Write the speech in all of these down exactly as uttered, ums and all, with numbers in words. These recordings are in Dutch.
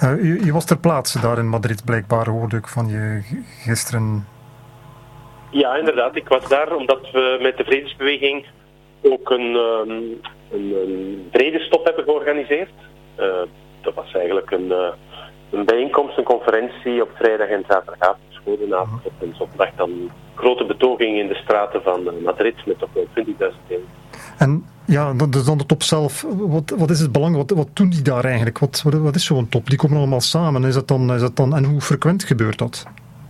Uh, je, je was ter plaatse daar in Madrid, blijkbaar, hoorde ik van je g- gisteren. Ja, inderdaad. Ik was daar omdat we met de Vredesbeweging ook een, um, een, een vredestop hebben georganiseerd. Uh, dat was eigenlijk een, uh, een bijeenkomst, een conferentie op vrijdag en zaterdagavond. Voor de avond en zondag dan grote betogingen in de straten van Madrid met toch wel twintigduizend euro. En ja, dus dan de top zelf. Wat, wat is het belang? Wat, wat doen die daar eigenlijk? Wat, wat, wat is zo'n top? Die komen allemaal samen. Is dat dan, is dat dan, en hoe frequent gebeurt dat?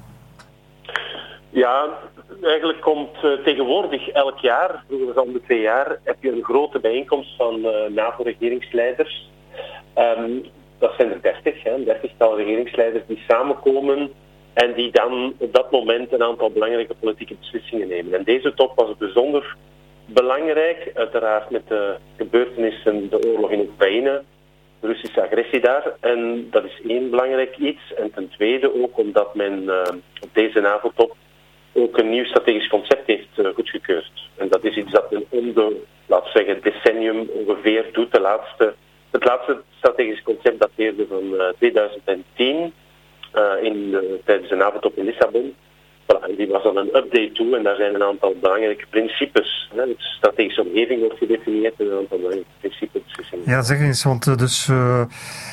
Ja, eigenlijk komt uh, tegenwoordig elk jaar, vroeger was om de twee jaar, heb je een grote bijeenkomst van uh, NAVO-regeringsleiders. Um, dat zijn er dertig, hè, een dertigtal regeringsleiders die samenkomen en die dan op dat moment een aantal belangrijke politieke beslissingen nemen. En deze top was bijzonder belangrijk, uiteraard met de gebeurtenissen, de oorlog in Oekraïne, de Russische agressie daar. En dat is één belangrijk iets. En ten tweede ook omdat men uh, op deze NAVO-top ook een nieuw strategisch concept heeft uh, goedgekeurd. En dat is iets dat men om de, laten we zeggen, decennium ongeveer doet. De laatste, het laatste strategisch concept dateerde van uh, tweeduizend tien uh, in, uh, tijdens de NAVO-top in Lissabon. Voilà, en die was dan een update toe en daar zijn een aantal belangrijke principes. Hè. De strategische omgeving wordt gedefinieerd en een aantal belangrijke principes. Ja, zeg eens, want uh, dus, uh,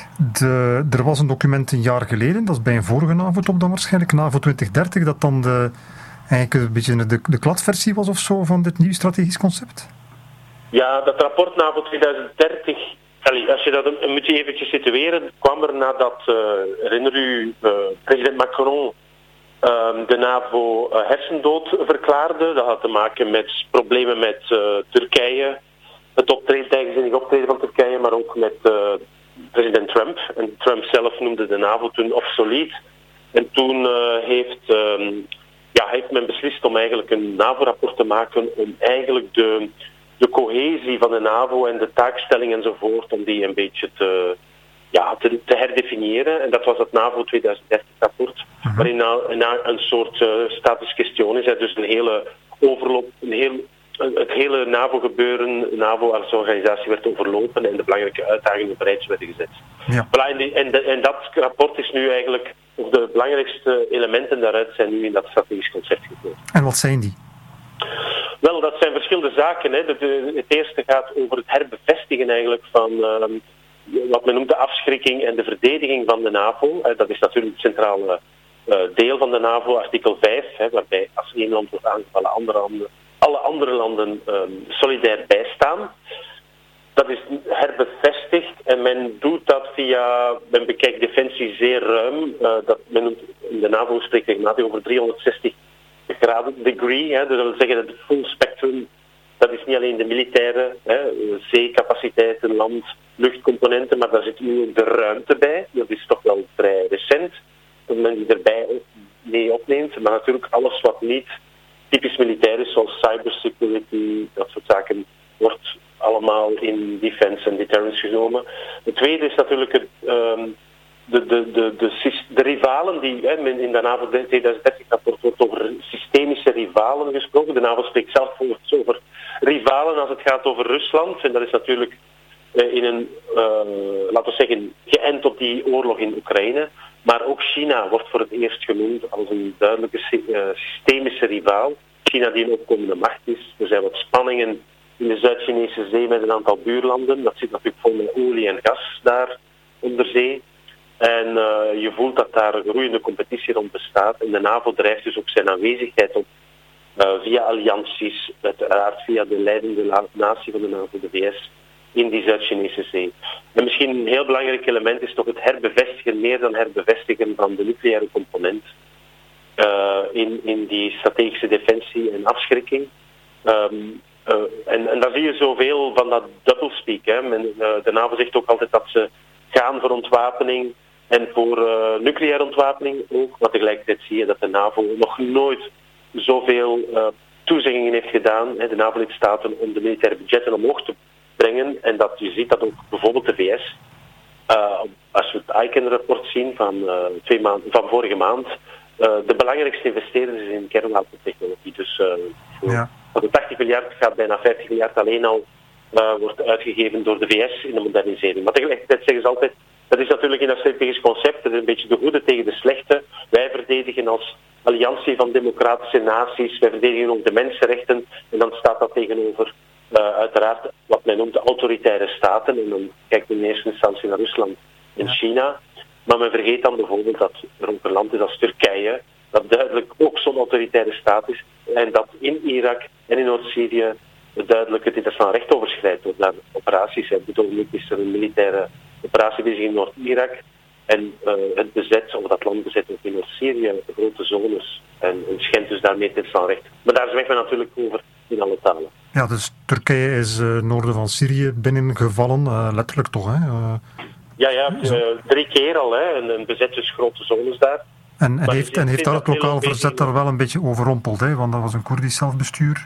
de, er was een document een jaar geleden, dat is bij een vorige NAVO-top dan waarschijnlijk, NAVO twintig dertig, dat dan de, eigenlijk een beetje de, de kladversie was of zo van dit nieuw strategisch concept? Ja, dat rapport NAVO twintig dertig, als je dat een, moet je eventjes situeren, kwam er nadat, uh, herinner u, uh, president Macron Um, de NAVO uh, hersendood verklaarde. Dat had te maken met problemen met uh, Turkije, het optreden, eigenzinnig optreden van Turkije, maar ook met uh, president Trump. En Trump zelf noemde de NAVO toen obsolet. En toen uh, heeft, um, ja, heeft men beslist om eigenlijk een NAVO-rapport te maken om eigenlijk de, de cohesie van de NAVO en de taakstelling enzovoort, om die een beetje te... Ja, te, te herdefiniëren. En dat was het NAVO twintig dertig rapport, uh-huh. waarin nou, nou een soort uh, status question is. Hè, dus een hele overloop, een heel, het hele NAVO-gebeuren, NAVO als organisatie werd overlopen en de belangrijke uitdagingen op rijtje werden gezet. Ja. Voilà, en, die, en, de, en dat rapport is nu eigenlijk, of de belangrijkste elementen daaruit zijn nu in dat strategisch concept gekomen. En wat zijn die? Wel, dat zijn verschillende zaken. Hè. De, de, het eerste gaat over het herbevestigen eigenlijk van... Uh, wat men noemt de afschrikking en de verdediging van de NAVO. Dat is natuurlijk het centrale deel van de NAVO, artikel vijf, waarbij als één land wordt aangevallen, andere landen, alle andere landen um, solidair bijstaan. Dat is herbevestigd en men doet dat via, men bekijkt defensie zeer ruim. Uh, dat men noemt, in de NAVO spreekt regelmatig over driehonderdzestig graden degree, hè, dat wil zeggen dat het full spectrum. Dat is niet alleen de militaire, hè, zeecapaciteiten, land, luchtcomponenten, maar daar zit nu ook de ruimte bij. Dat is toch wel vrij recent, dat men die erbij mee opneemt. Maar natuurlijk alles wat niet typisch militair is, zoals cybersecurity, dat soort zaken, wordt allemaal in defense en deterrence genomen. Het tweede is natuurlijk het, um, de, de, de, de, de rivalen die, hè, in de NAVO twintig dertig rapport wordt over systemische rivalen gesproken. De NAVO spreekt zelf over rivalen als het gaat over Rusland. En dat is natuurlijk uh, in een, uh, laten we zeggen, geënt op die oorlog in Oekraïne. Maar ook China wordt voor het eerst genoemd als een duidelijke uh, systemische rivaal. China die een opkomende macht is. Er zijn wat spanningen in de Zuid-Chinese zee met een aantal buurlanden. Dat zit natuurlijk vol met olie en gas daar onder zee. En uh, je voelt dat daar een groeiende competitie rond bestaat. En de NAVO drijft dus ook zijn aanwezigheid op uh, via allianties, uiteraard via de leidende natie van de NAVO, de V S, in die Zuid-Chinese zee. En misschien een heel belangrijk element is toch het herbevestigen, meer dan herbevestigen van de nucleaire component uh, in, in die strategische defensie en afschrikking. Um, uh, en, en daar zie je zoveel van dat doublespeak. Hè. Men, uh, de NAVO zegt ook altijd dat ze gaan voor ontwapening en voor uh, nucleaire ontwapening ook. Maar tegelijkertijd zie je dat de NAVO nog nooit zoveel uh, toezeggingen heeft gedaan, hè, de NAVO-lidstaten, om de militaire budgetten omhoog te brengen. En dat je ziet dat ook bijvoorbeeld de V S, uh, als we het I C A N-rapport zien van, uh, twee maanden, van vorige maand, uh, de belangrijkste investeerder is in kernwapentechnologie. Dus uh, voor, ja. voor de tachtig miljard gaat bijna vijftig miljard alleen al uh, wordt uitgegeven door de V S in de modernisering. Maar tegelijkertijd zeggen ze altijd, dat is natuurlijk in dat strategisch concept, dat is een beetje de goede tegen de slechte. Wij verdedigen als alliantie van democratische naties, wij verdedigen ook de mensenrechten. En dan staat dat tegenover uh, uiteraard wat men noemt de autoritaire staten. En dan kijkt men in eerste instantie naar Rusland en China. Maar men vergeet dan bijvoorbeeld dat er ook een land is als Turkije, dat duidelijk ook zo'n autoritaire staat is. En dat in Irak en in Noord-Syrië duidelijk het internationaal recht overschrijdt door daar operaties. Op dit ogenblik is er een militaire operatie bezig in Noord-Irak. En uh, het bezet, of dat land bezet ook in Noord-Syrië, grote zones. En, en schendt dus daarmee het internationaal recht. Maar daar zwijgt men natuurlijk over in alle talen. Ja, dus Turkije is uh, noorden van Syrië binnengevallen, uh, letterlijk toch, hè? Uh, ja, ja, uh, drie keer al, hè. En, en bezet dus grote zones daar. En, en heeft, en heeft daar het lokaal verzet daar wel een beetje overrompeld, hè? Want dat was een Koerdisch zelfbestuur.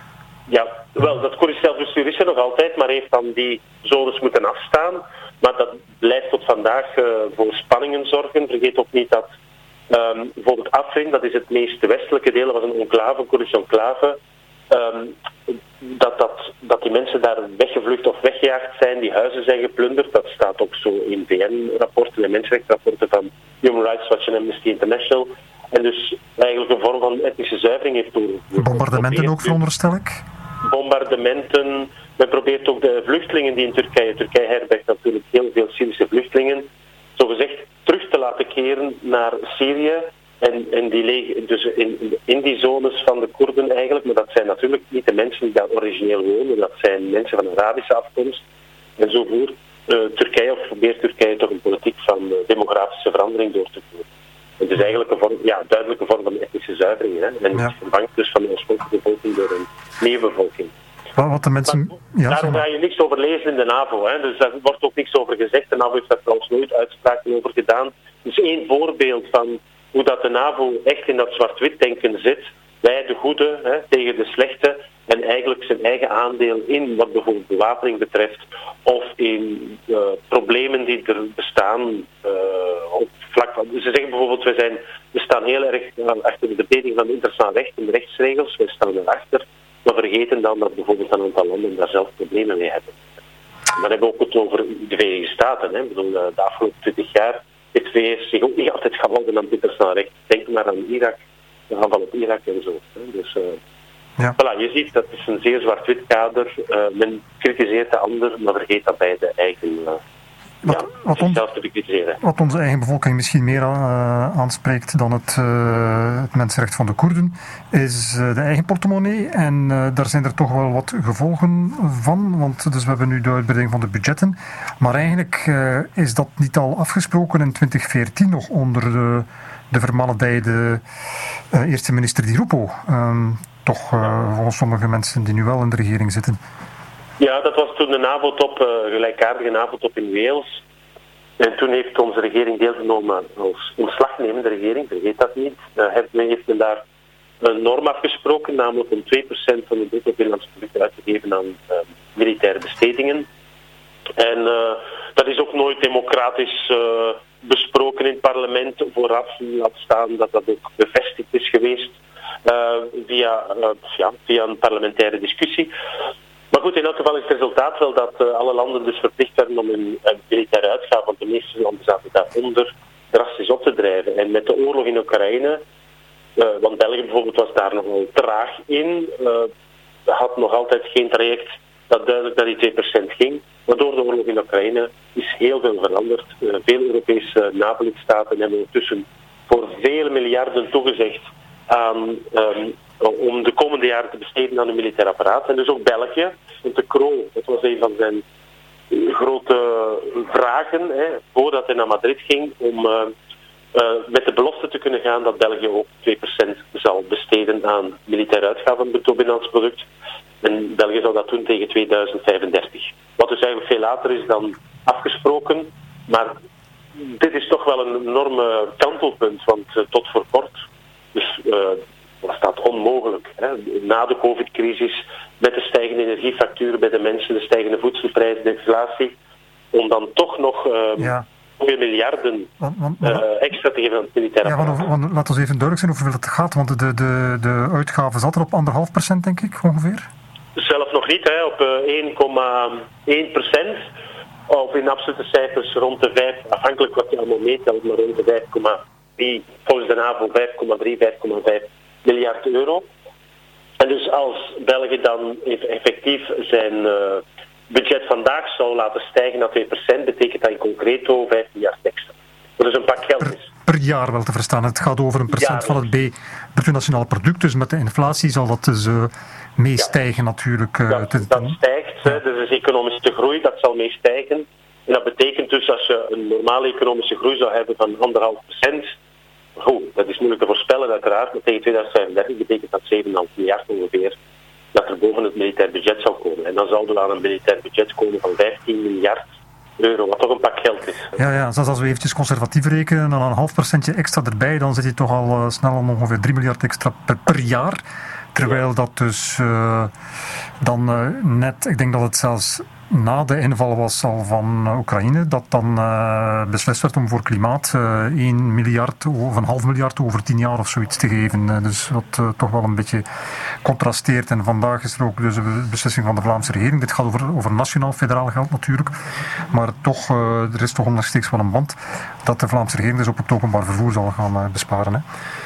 Ja, wel, dat Koerdisch zelfbestuur is er nog altijd, maar heeft dan die zones moeten afstaan. Maar dat blijft tot vandaag uh, voor spanningen zorgen. Vergeet ook niet dat um, bijvoorbeeld Afrin, dat is het meest westelijke deel, dat was een enclave, een Koerdische enclave. Um, dat, dat, dat die mensen daar weggevlucht of weggejaagd zijn, die huizen zijn geplunderd. Dat staat ook zo in V N-rapporten en mensenrechtenrapporten van Human Rights Watch en Amnesty International. En dus eigenlijk een vorm van etnische zuivering heeft door. Bombardementen ook, veronderstel ik? Bombardementen. Men probeert ook de vluchtelingen die in Turkije, Turkije herbergt natuurlijk heel veel Syrische vluchtelingen, zogezegd terug te laten keren naar Syrië. En, en die liggen dus in, in die zones van de Koerden eigenlijk, maar dat zijn natuurlijk niet de mensen die daar origineel wonen, dat zijn mensen van Arabische afkomst. En zo voert uh, Turkije, of probeert Turkije toch een politiek van uh, demografische verandering door te voeren. Het is eigenlijk een vorm, ja, duidelijke vorm van etnische zuivering. Hè? En ja. Het vervangt dus van de oorspronkelijke bevolking door een nieuwe bevolking. Wat de mensen... Maar, ja, daar ga je niks over lezen in de NAVO. Hè? Dus daar wordt ook niks over gezegd. De NAVO heeft daar trouwens nooit uitspraken over gedaan. Dus één voorbeeld van hoe dat de NAVO echt in dat zwart-wit denken zit. Wij de goede hè, tegen de slechte. En eigenlijk zijn eigen aandeel in wat bijvoorbeeld bewapening betreft. Of in uh, problemen die er bestaan uh, op vlak van... Ze zeggen bijvoorbeeld, wij zijn, we staan heel erg achter de beding van het internationaal recht en de rechtsregels. Wij staan erachter. Maar vergeten dan dat bijvoorbeeld een aantal landen daar zelf problemen mee hebben. Dan hebben we ook het over de Verenigde Staten. Hè. Ik bedoel, de afgelopen twintig jaar heeft de V S zich ook niet altijd gehouden aan het internationaal recht. Denk maar aan Irak, de aanval op Irak en zo. Hè. Dus uh, ja. Voilà, je ziet dat is een zeer zwart-wit kader. Uh, men kritiseert de ander, maar vergeet daarbij de eigen... Uh, Wat, ja, wat, on, te wat onze eigen bevolking misschien meer uh, aanspreekt dan het, uh, het mensenrecht van de Koerden, is uh, de eigen portemonnee. En uh, daar zijn er toch wel wat gevolgen van, want dus we hebben nu de uitbreiding van de budgetten. Maar eigenlijk uh, is dat niet al afgesproken in twintig veertien nog onder de, de vermaledijde uh, eerste minister Di Rupo. Um, toch uh, volgens sommige mensen die nu wel in de regering zitten. Ja, dat was toen de NAVO-top, uh, gelijkaardige NAVO-top in Wales. En toen heeft onze regering deelgenomen als ontslagnemende regering, vergeet dat niet. Uh, heeft men daar een norm afgesproken, namelijk om twee procent van het bruto binnenlands product uit te geven aan uh, militaire bestedingen. En uh, dat is ook nooit democratisch uh, besproken in het parlement vooraf, laat staan dat dat ook bevestigd is geweest uh, via, uh, ja, via een parlementaire discussie. Maar goed, in elk geval is het resultaat wel dat uh, alle landen dus verplicht werden om hun uh, militaire uitgaven, want de meeste landen zaten daaronder, drastisch op te drijven. En met de oorlog in Oekraïne, uh, want België bijvoorbeeld was daar nogal traag in, uh, had nog altijd geen traject dat duidelijk naar die twee procent ging. Maar door de oorlog in Oekraïne is heel veel veranderd. Uh, veel Europese NAVO-lidstaten hebben ondertussen voor vele miljarden toegezegd aan... Um, om de komende jaren te besteden aan een militair apparaat. En dus ook België. Want de Croo, dat was een van zijn grote vragen, hè, voordat hij naar Madrid ging, om uh, uh, met de belofte te kunnen gaan dat België ook twee procent zal besteden aan militaire uitgaven van het bruto binnenlands product. En België zal dat doen tegen tweeduizend vijfendertig. Wat dus eigenlijk veel later is dan afgesproken. Maar dit is toch wel een enorme kantelpunt, want uh, tot voor kort... Dus, uh, was dat onmogelijk. Hè? Na de covid-crisis, met de stijgende energiefacturen bij de mensen, de stijgende voedselprijzen, de inflatie, om dan toch nog uh, ja. veel miljarden want, want, uh, extra te geven aan het militaire ja, apparaat. Want, want, laat ons even duidelijk zijn over hoeveel het gaat, want de, de, de uitgaven zat er op anderhalf procent, denk ik, ongeveer? Zelf nog niet, hè, op uh, één komma één procent. of in absolute cijfers rond de vijf, afhankelijk wat je allemaal meetelt, maar rond de vijf komma drie, volgens de NAVO vijf komma drie, vijf komma vijf miljard euro. En dus als België dan effectief zijn uh, budget vandaag zou laten stijgen naar twee procent, betekent dat in concreto vijf miljard extra. Dat is een pak geld. Per, per jaar wel te verstaan. Het gaat over een procent ja, van het B, bruto nationaal product. Dus met de inflatie zal dat dus uh, meestijgen ja. natuurlijk. Uh, dat, te, dat stijgt. Ja. Dus is economische groei, dat zal meestijgen. En dat betekent dus als je een normale economische groei zou hebben van anderhalf procent. Goed, dat is moeilijk te voorspellen uiteraard. Maar tegen tweeduizend vijfendertig betekent dat zeven komma vijf miljard ongeveer. Dat er boven het militair budget zou komen. En dan zouden we aan een militair budget komen van vijftien miljard euro, wat toch een pak geld is. Ja, ja, zelfs als we eventjes conservatief rekenen, dan een half procentje extra erbij, dan zit je toch al uh, snel aan ongeveer drie miljard extra per, per jaar. Terwijl ja. dat dus uh, dan uh, net, ik denk dat het zelfs na de inval was al van uh, Oekraïne, dat dan uh, beslist werd om voor klimaat uh, één miljard of een half miljard over tien jaar of zoiets te geven. Uh, dus wat uh, toch wel een beetje contrasteert. En vandaag is er ook dus een beslissing van de Vlaamse regering. Dit gaat over, over nationaal federaal geld natuurlijk. Maar toch, uh, er is toch ondersteeks wel een band dat de Vlaamse regering dus op het openbaar vervoer zal gaan uh, besparen. Hè.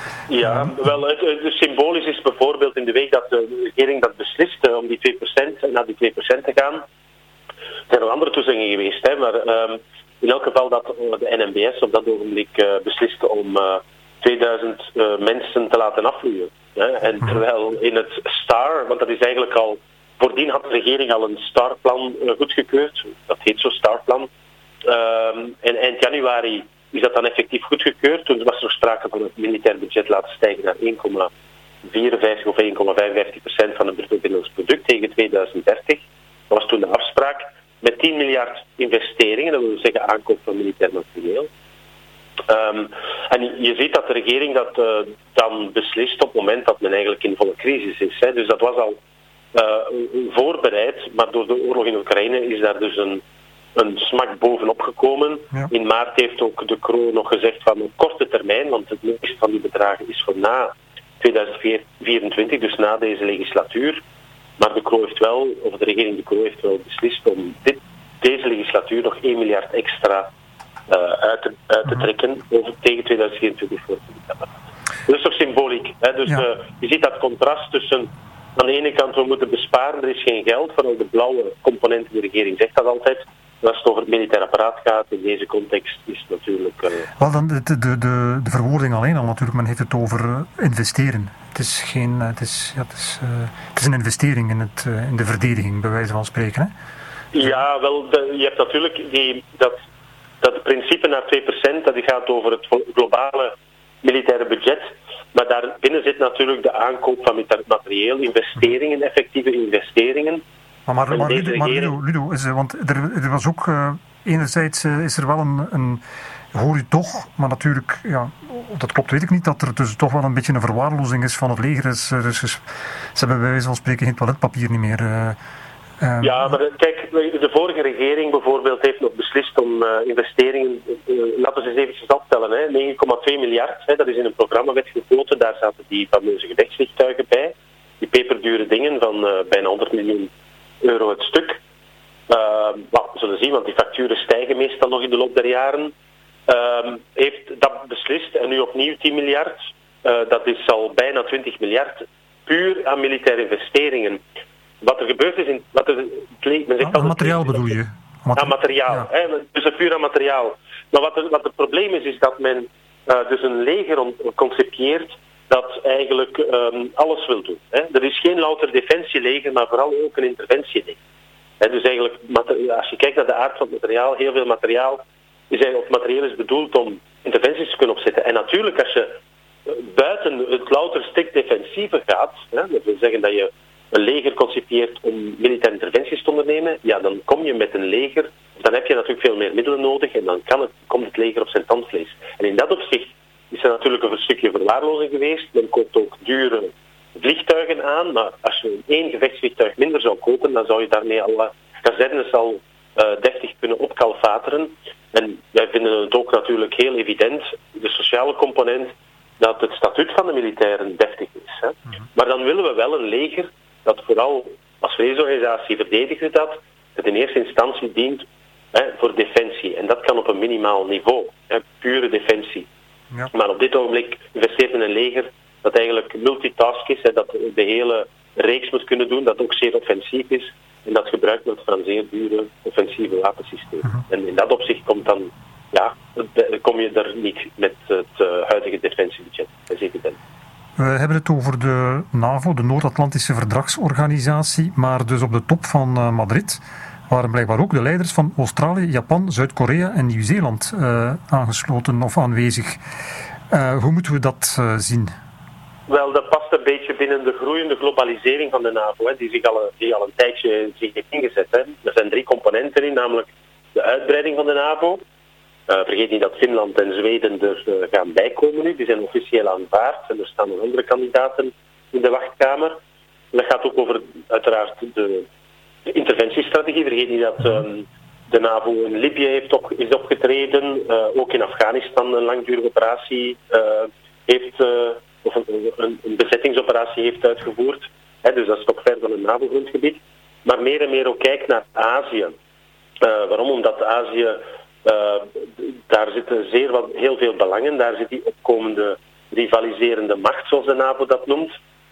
Ja, wel, het, het symbolisch is bijvoorbeeld in de week dat de regering dat beslist uh, om die twee procent naar die twee procent te gaan. Er zijn nog andere toezeggingen geweest, hè, maar um, in elk geval dat de N M B S op dat ogenblik uh, besliste om uh, tweeduizend uh, mensen te laten afvloeien. Hè. En terwijl in het STAR, want dat is eigenlijk al, voordien had de regering al een STAR-plan uh, goedgekeurd, dat heet zo STAR-plan. Um, en eind januari is dat dan effectief goedgekeurd. Toen was er sprake van het militair budget laten stijgen naar één komma vierenvijftig of één komma vijfenvijftig procent van het bruto binnenlands product tegen tweeduizend dertig. Dat was toen de afspraak. Met tien miljard investeringen, dat wil zeggen aankoop van militair materieel. Um, en je ziet dat de regering dat uh, dan beslist op het moment dat men eigenlijk in volle crisis is. Hè. Dus dat was al uh, voorbereid, maar door de oorlog in Oekraïne is daar dus een, een smak bovenop gekomen. Ja. In maart heeft ook de Croo nog gezegd van op korte termijn, want het meeste van die bedragen is voor na tweeduizend vierentwintig, dus na deze legislatuur. Maar de Croo heeft wel, of de regering de Croo heeft wel beslist om dit, deze legislatuur nog één miljard extra uh, uit, te, uit te trekken over, tegen tweeduizend vierentwintig voor het Dat is toch symboliek. Hè? Dus ja. uh, je ziet dat contrast tussen aan de ene kant we moeten besparen, er is geen geld, vooral de blauwe component in de regering zegt dat altijd. Maar als het over het militair apparaat gaat, in deze context is het natuurlijk... Uh... Wel, dan de, de, de, de verwoording alleen al natuurlijk, men heeft het over uh, investeren. Het is, geen, uh, het, is, ja, het, is, uh, het is een investering in, het, uh, in de verdediging, bij wijze van spreken. Hè? Ja, wel, de, je hebt natuurlijk die, dat, dat principe naar twee procent, dat gaat over het globale militaire budget. Maar daarbinnen zit natuurlijk de aankoop van materieel, investeringen, effectieve investeringen. Maar, maar, maar, Ludo, maar Ludo, Ludo is, want er, er was ook, uh, enerzijds uh, is er wel een, een, hoor je toch, maar natuurlijk, ja, dat klopt weet ik niet, dat er dus toch wel een beetje een verwaarlozing is van het leger. Dus, dus, ze hebben bij wijze van spreken geen toiletpapier niet meer. Uh, um, ja, maar kijk, de vorige regering bijvoorbeeld heeft nog beslist om uh, investeringen, uh, laten we eens eventjes optellen, hè, negen komma twee miljard, hè, dat is in een programmawet gegoten, daar zaten die fameuze gevechtsvliegtuigen bij, die peperdure dingen van uh, bijna honderd miljoen euro het stuk. Uh, well, we zullen zien, want die facturen stijgen meestal nog in de loop der jaren. Uh, heeft dat beslist en nu opnieuw tien miljard. Uh, dat is al bijna twintig miljard puur aan militaire investeringen. Wat er gebeurd is in... Wat er, men zegt aan materiaal bedoel je? Mater- aan materiaal. Ja. Hè, dus puur aan materiaal. Maar wat, er, wat het probleem is, is dat men uh, dus een leger on- concipieert dat eigenlijk um, alles wil doen. Hè. Er is geen louter defensieleger, maar vooral ook een interventieleger. Hè, dus eigenlijk, als je kijkt naar de aard van het materiaal, heel veel materiaal is eigenlijk, of materieel is bedoeld om interventies te kunnen opzetten. En natuurlijk, als je buiten het louter strikt defensieve gaat, hè, dat wil zeggen dat je een leger concipieert om militaire interventies te ondernemen, ja, dan kom je met een leger, dan heb je natuurlijk veel meer middelen nodig en dan kan het, komt het leger op zijn tandvlees. En in dat opzicht is er natuurlijk een stukje verwaarlozing geweest. Men koopt ook dure vliegtuigen aan, maar als je één gevechtsvliegtuig minder zou kopen, dan zou je daarmee alle kazernes al uh, deftig kunnen opkalfateren. En wij vinden het ook natuurlijk heel evident, de sociale component, dat het statuut van de militairen deftig is. Hè. Mm-hmm. Maar dan willen we wel een leger dat vooral als vredesorganisatie verdedigt dat, het in eerste instantie dient hè, voor defensie. En dat kan op een minimaal niveau, hè, pure defensie. Ja. Maar op dit ogenblik investeert men een leger dat eigenlijk multitask is, hè, dat de hele reeks moet kunnen doen, dat ook zeer offensief is. En dat gebruikt wordt van zeer dure offensieve wapensystemen. Uh-huh. En in dat opzicht komt dan, ja, kom je er niet met het uh, huidige defensiebudget. Zeker ben. We hebben het over de NAVO, de Noord-Atlantische Verdragsorganisatie, maar dus op de top van uh, Madrid waren blijkbaar ook de leiders van Australië, Japan, Zuid-Korea en Nieuw-Zeeland uh, aangesloten of aanwezig. Uh, hoe moeten we dat uh, zien? Wel, dat past een beetje binnen de groeiende globalisering van de NAVO, hè, die zich al, die al een tijdje zich heeft ingezet. Hè. Er zijn drie componenten in, namelijk de uitbreiding van de NAVO. Uh, vergeet niet dat Finland en Zweden er uh, gaan bijkomen nu. Die zijn officieel aanvaard en er staan nog andere kandidaten in de wachtkamer. En dat gaat ook over uiteraard de, de interventiestrategie. Vergeet niet dat um, de NAVO in Libië heeft op, is opgetreden, uh, ook in Afghanistan een langdurige operatie uh, heeft... Uh, of een, een, een bezettingsoperatie heeft uitgevoerd. He, dus dat is toch ver van een NAVO-grondgebied. Maar meer en meer ook kijkt naar Azië. Uh, waarom? Omdat Azië, uh, daar zitten zeer wat, heel veel belangen. Daar zit die opkomende rivaliserende macht, zoals de NAVO dat noemt.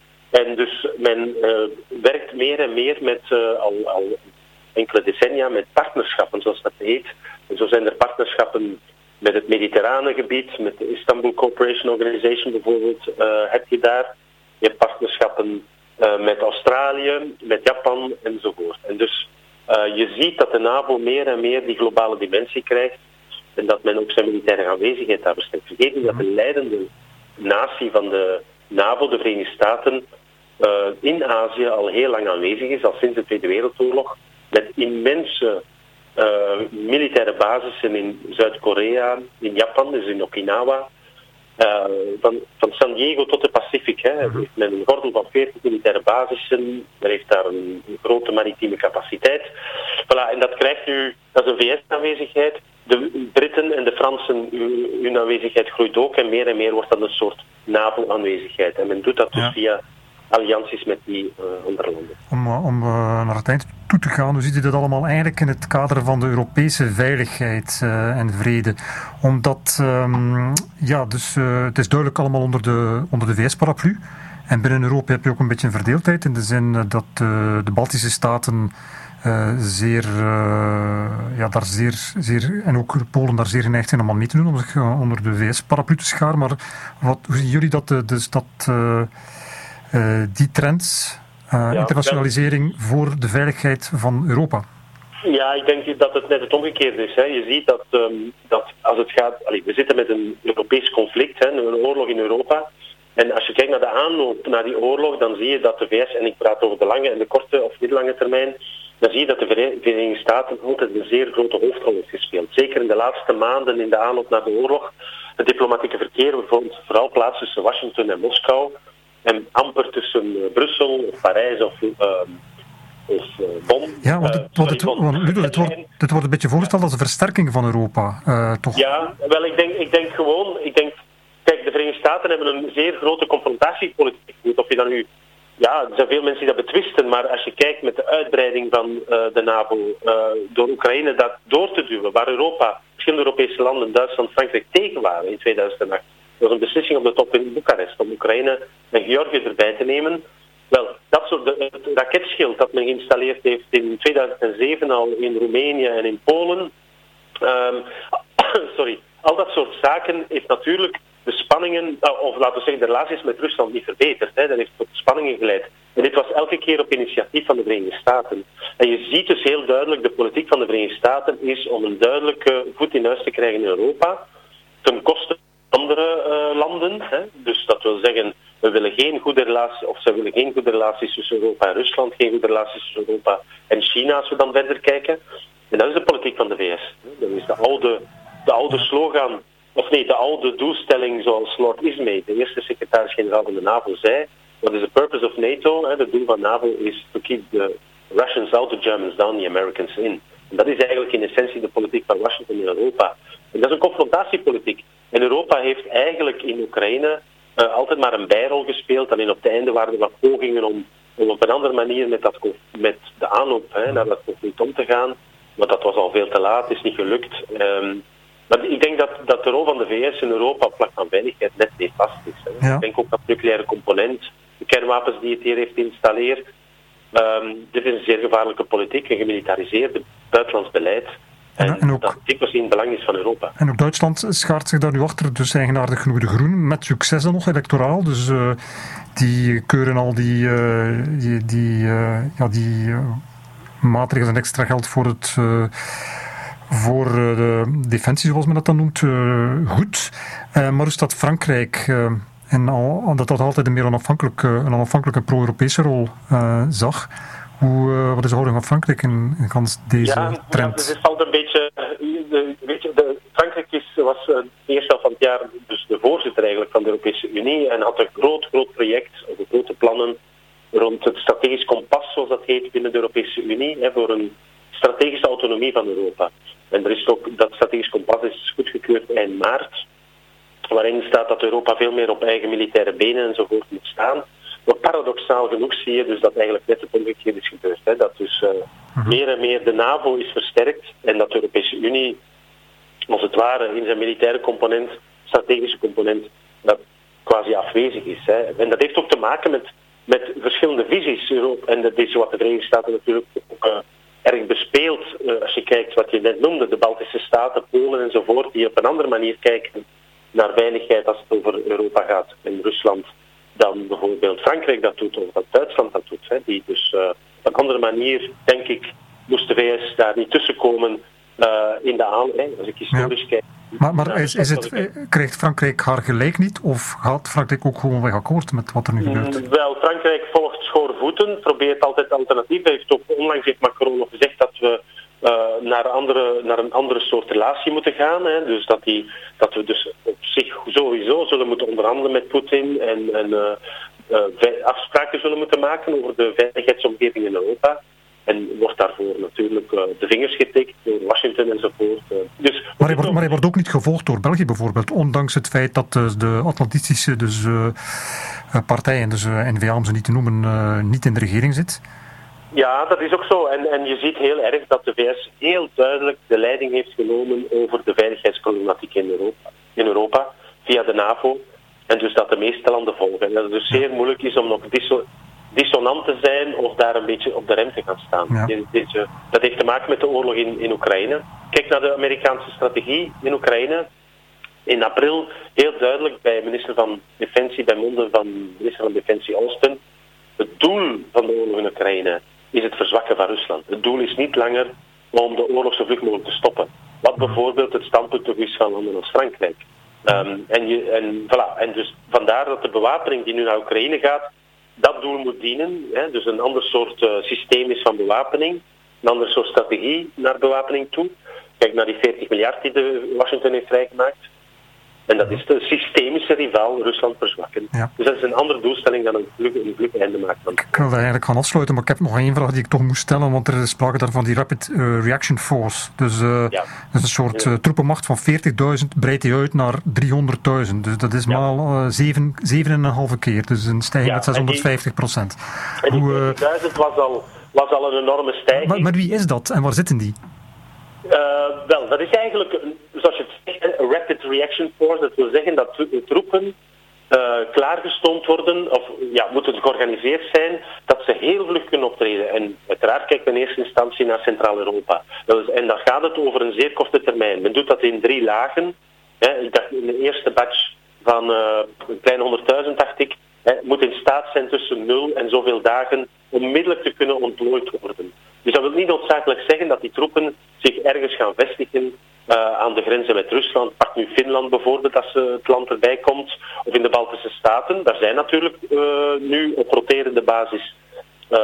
En dus men uh, werkt meer en meer met, uh, al, al enkele decennia, met partnerschappen, zoals dat heet. En zo zijn er partnerschappen met het mediterrane gebied, met de Istanbul Cooperation Organization bijvoorbeeld, uh, heb je daar. Je hebt partnerschappen uh, met Australië, met Japan enzovoort. En dus uh, je ziet dat de NAVO meer en meer die globale dimensie krijgt en dat men ook zijn militaire aanwezigheid daar versterkt. Vergeet niet dat de leidende natie van de NAVO, de Verenigde Staten, uh, in Azië al heel lang aanwezig is, al sinds de Tweede Wereldoorlog, met immense Uh, militaire basissen in Zuid-Korea, in Japan, dus in Okinawa. Uh, van, van San Diego tot de Pacific. Hè. Er heeft men een gordel van veertig militaire basissen. Er heeft daar een, een grote maritieme capaciteit. Voilà, en dat krijgt nu, dat is een V S-aanwezigheid. De Britten en de Fransen, hun aanwezigheid groeit ook. En meer en meer wordt dat een soort NAVO-aanwezigheid. En men doet dat dus ja. via allianties met die uh, andere landen. Om, om uh, naar het eind toe te gaan, hoe ziet u dat allemaal eigenlijk in het kader van de Europese veiligheid uh, en vrede? Omdat, um, ja, dus uh, het is duidelijk allemaal onder de, onder de V S-paraplu. En binnen Europa heb je ook een beetje een verdeeldheid in de zin uh, dat uh, de Baltische staten uh, zeer, uh, ja, daar zeer, zeer, en ook Polen daar zeer geneigd zijn om aan mee te doen, om zich uh, onder de V S-paraplu te scharen. Maar wat, hoe zien jullie dat, uh, dus dat uh, uh, die trends, uh, ja, internationalisering ja. voor de veiligheid van Europa? Ja, ik denk dat het net het omgekeerde is. Hè. Je ziet dat, um, dat als het gaat... Allee, we zitten met een Europees conflict, hè, een oorlog in Europa. En als je kijkt naar de aanloop naar die oorlog, dan zie je dat de V S, en ik praat over de lange en de korte of middellange termijn, dan zie je dat de Verenigde Staten altijd een zeer grote hoofdrol heeft gespeeld. Zeker in de laatste maanden in de aanloop naar de oorlog. Het diplomatieke verkeer vond vooral plaats tussen Washington en Moskou. En amper tussen uh, Brussel of Parijs of... Uh, Of, uh, Bonn. Ja, want het, uh, sorry, het, Bonn. Ludo, het, wordt, het wordt een beetje voorgesteld als een versterking van Europa, uh, toch? Ja, wel, ik denk, ik denk gewoon, ik denk, kijk, de Verenigde Staten hebben een zeer grote confrontatiepolitiek. Of je dan nu, ja, er zijn veel mensen die dat betwisten, maar als je kijkt met de uitbreiding van uh, de NAVO uh, door Oekraïne dat door te duwen, waar Europa, verschillende Europese landen, Duitsland, Frankrijk tegen waren in tweeduizend acht. Er was een beslissing op de top in Boekarest om Oekraïne en Georgië erbij te nemen. Wel, dat soort de, het raketschild dat men geïnstalleerd heeft in tweeduizend zeven al in Roemenië en in Polen. Um, sorry, al dat soort zaken heeft natuurlijk de spanningen, of laten we zeggen de relaties met Rusland niet verbeterd. Hè. Dat heeft tot spanningen geleid. En dit was elke keer op initiatief van de Verenigde Staten. En je ziet dus heel duidelijk, de politiek van de Verenigde Staten is om een duidelijke voet in huis te krijgen in Europa, ten koste van andere uh, landen. Hè. Dus dat wil zeggen, we willen geen goede relaties, of ze willen geen goede relaties tussen Europa en Rusland, geen goede relaties tussen Europa en China, als we dan verder kijken. En dat is de politiek van de V S. Dat is de oude, de oude slogan, of nee, de oude doelstelling zoals Lord Ismay, de eerste secretaris-generaal van de NAVO, zei. What is the purpose of NATO? Het doel van NAVO is to keep the Russians out, the Germans down, the Americans in. En dat is eigenlijk in essentie de politiek van Washington in Europa. En dat is een confrontatiepolitiek. En Europa heeft eigenlijk in Oekraïne Uh, altijd maar een bijrol gespeeld. Alleen op het einde waren er wat pogingen om, om op een andere manier met, dat, met de aanloop hè, naar dat conflict om te gaan. maar dat was al veel te laat, is niet gelukt. Um, maar ik denk dat, dat de rol van de V S in Europa op vlak van veiligheid net nefast is. Hè. Ja. Ik denk ook dat de nucleaire component, de kernwapens die het hier heeft geïnstalleerd, um, dit is een zeer gevaarlijke politiek, een gemilitariseerd buitenlands beleid. En, en, en ook, dat dikwijls in het belang is van Europa. En ook Duitsland schaart zich daar nu achter, dus eigenaardig genoeg de Groenen, met succes dan nog electoraal. Dus uh, die keuren al die, uh, die, die, uh, ja, die uh, maatregelen en extra geld voor, het, uh, voor uh, de defensie, zoals men dat dan noemt, uh, goed. Uh, maar hoe staat Frankrijk... Uh, en al, dat dat altijd een meer onafhankelijke, een onafhankelijke pro-Europese rol uh, zag... Hoe, uh, wat is de houding van Frankrijk in, in gans deze ja, trend? Ja, dus het valt een beetje... De, weet je, de, Frankrijk is, was uh, de eerste helft van het jaar dus de voorzitter eigenlijk van de Europese Unie en had een groot, groot project, of grote plannen rond het strategisch kompas, zoals dat heet binnen de Europese Unie, hè, voor een strategische autonomie van Europa. En er is ook, dat strategisch kompas is goedgekeurd eind maart, waarin staat dat Europa veel meer op eigen militaire benen enzovoort moet staan. Maar paradoxaal genoeg zie je dus dat eigenlijk net het omgekeerde is gebeurd. Hè. Dat dus uh, uh-huh. meer en meer de NAVO is versterkt en dat de Europese Unie, als het ware, in zijn militaire component, strategische component, dat quasi afwezig is. Hè. En dat heeft ook te maken met, met verschillende visies. Europa, en dat is wat de Verenigde Staten natuurlijk ook uh, erg bespeelt. Uh, als je kijkt wat je net noemde, de Baltische Staten, Polen enzovoort, die op een andere manier kijken naar veiligheid als het over Europa gaat en Rusland, dan bijvoorbeeld Frankrijk dat doet, of dat Duitsland dat doet. Hè. Die dus uh, op een andere manier, denk ik, moest de V S daar niet tussenkomen uh, in de aan... Hè, als ik historisch ja. kijk. Maar, maar is, is het, krijgt Frankrijk haar gelijk niet, of gaat Frankrijk ook gewoon weg akkoord met wat er nu gebeurt? Mm, wel, Frankrijk volgt schoorvoeten, probeert altijd alternatieven. Heeft ook, onlangs heeft Macron nog gezegd dat we uh, naar, andere, naar een andere soort relatie moeten gaan. Hè. Dus dat, die, dat we dus op zich sowieso zullen moeten onderhandelen met Poetin en, en uh, uh, afspraken zullen moeten maken over de veiligheidsomgeving in Europa. En wordt daarvoor natuurlijk uh, de vingers getikt door Washington enzovoort. Uh. Dus, maar, hij wordt, maar hij wordt ook niet gevolgd door België bijvoorbeeld, ondanks het feit dat uh, de Atlantistische dus, uh, partijen, dus uh, N V A om ze niet te noemen, uh, niet in de regering zit. Ja, dat is ook zo. En, en je ziet heel erg dat de V S heel duidelijk de leiding heeft genomen over de veiligheidsproblematiek in Europa, in Europa via de NAVO. En dus dat de meeste landen volgen. En dat het dus zeer moeilijk is om nog disso- dissonant te zijn of daar een beetje op de rem te gaan staan. Ja. Deze, dat heeft te maken met de oorlog in, in Oekraïne. Kijk naar de Amerikaanse strategie in Oekraïne. In april heel duidelijk bij minister van Defensie, bij monden van minister van Defensie Austin. Het doel van de oorlog in Oekraïne is het verzwakken van Rusland. Het doel is niet langer om de oorlog zo vlug mogelijk te stoppen. Wat bijvoorbeeld het standpunt ook is van landen als Frankrijk. Um, en, je, en, voilà. en dus vandaar dat de bewapening die nu naar Oekraïne gaat, dat doel moet dienen. Hè? Dus een ander soort uh, systeem is van bewapening, een ander soort strategie naar bewapening toe. Kijk naar die veertig miljard die de Washington heeft vrijgemaakt. En dat is de systemische rivaal Rusland verzwakken. Ja. Dus dat is een andere doelstelling dan een vlug, een vlug einde maken. Ik wil dat eigenlijk gaan afsluiten, maar ik heb nog één vraag die ik toch moest stellen, want er is sprake daar van die Rapid uh, Reaction Force. Dus uh, ja. dat is een soort ja. uh, troepenmacht van veertigduizend, breidt die uit naar driehonderdduizend. Dus dat is ja. maal uh, zeven, zeven en een halve keer. Dus een stijging ja, met zeshonderdvijftig procent. En die veertigduizend was al, was al een enorme stijging. Maar, maar wie is dat en waar zitten die? Uh, wel, dat is eigenlijk, zoals je het zegt, een Rapid Reaction Force. Dat wil zeggen dat troepen uh, klaargestoomd worden, of ja, moeten georganiseerd zijn, dat ze heel vlug kunnen optreden. En uiteraard kijkt men in eerste instantie naar Centraal-Europa. En dan gaat het over een zeer korte termijn. Men doet dat in drie lagen. Hè. Ik dacht in de eerste batch van uh, een kleine honderdduizend, dacht ik, hè, moet in staat zijn tussen nul en zoveel dagen onmiddellijk te kunnen ontplooid worden. Dus dat wil niet noodzakelijk zeggen dat die troepen zich ergens gaan vestigen uh, aan de grenzen met Rusland. Pak nu Finland bijvoorbeeld, als uh, het land erbij komt. Of in de Baltische Staten. Daar zijn natuurlijk uh, nu op roterende basis uh,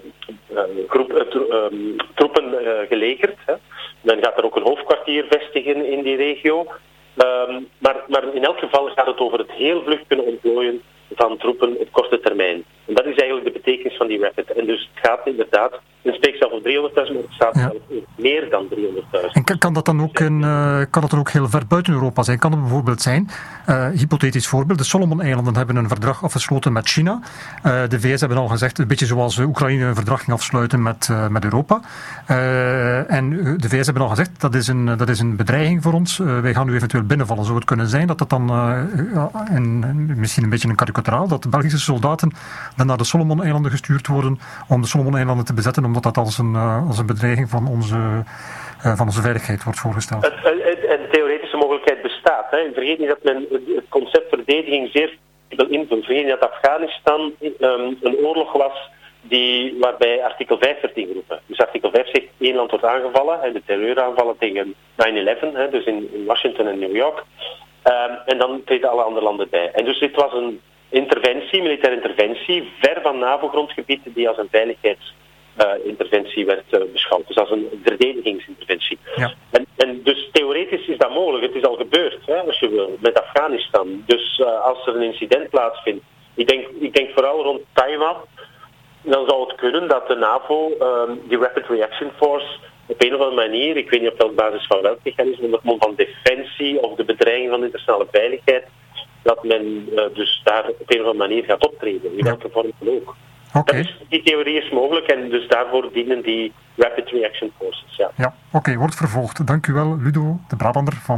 uh, groep, uh, tro- um, troepen uh, gelegerd. Hè. Men gaat er ook een hoofdkwartier vestigen in die regio. Um, maar, maar in elk geval gaat het over het heel vlug kunnen ontplooien van troepen op korte termijn. En dat is eigenlijk de betekenis van die Rapid. En dus het gaat inderdaad, men spreekt zelf over driehonderdduizend, maar het staat ja. zelf over meer dan driehonderdduizend. En kan, kan, dat dan ook in, uh, kan dat dan ook heel ver buiten Europa zijn? Kan het bijvoorbeeld zijn Uh, hypothetisch voorbeeld, de Solomon-eilanden hebben een verdrag afgesloten met China. Uh, de V S hebben al gezegd, een beetje zoals Oekraïne een verdrag ging afsluiten met, uh, met Europa. Uh, en de V S hebben al gezegd, dat is een, dat is een bedreiging voor ons. Uh, wij gaan u eventueel binnenvallen. Zou het kunnen zijn dat dat dan, uh, in, misschien een beetje een karikaturaal, dat de Belgische soldaten dan naar de Solomon-eilanden gestuurd worden om de Solomon-eilanden te bezetten, omdat dat als een, uh, als een bedreiging van onze, uh, van onze veiligheid wordt voorgesteld? En de theoretische mogelijkheid bestaat. Hè. Vergeet niet dat men het concept verdediging zeer veel invult. Vergeet niet dat Afghanistan um, een oorlog was die, waarbij artikel vijf werd ingeroepen. Dus artikel vijf zegt één land wordt aangevallen, hè, de terreuraanvallen tegen nine eleven, hè, dus in, in Washington en New York. Um, en dan treden alle andere landen bij. En dus dit was een interventie, militaire interventie, ver van NAVO-grondgebied, die als een veiligheidsinterventie uh, werd uh, beschouwd. Dus als een verdedigingsinterventie. Ja. En, en dus theoretisch is dat mogelijk. Het is al gebeurd, hè, als je wil, met Afghanistan. Dus uh, als er een incident plaatsvindt, ik denk, ik denk vooral rond Taiwan, dan zou het kunnen dat de NAVO, um, die Rapid Reaction Force, op een of andere manier, ik weet niet op welke basis van welk mechanisme, op het moment van defensie of de bedreiging van de internationale veiligheid, dat men uh, dus daar op een of andere manier gaat optreden, in welke vorm dan ook. Okay. Dus die theorie is mogelijk en dus daarvoor dienen die Rapid Reaction Forces. Ja, ja oké, okay, wordt vervolgd. Dank u wel, Ludo de Brabander van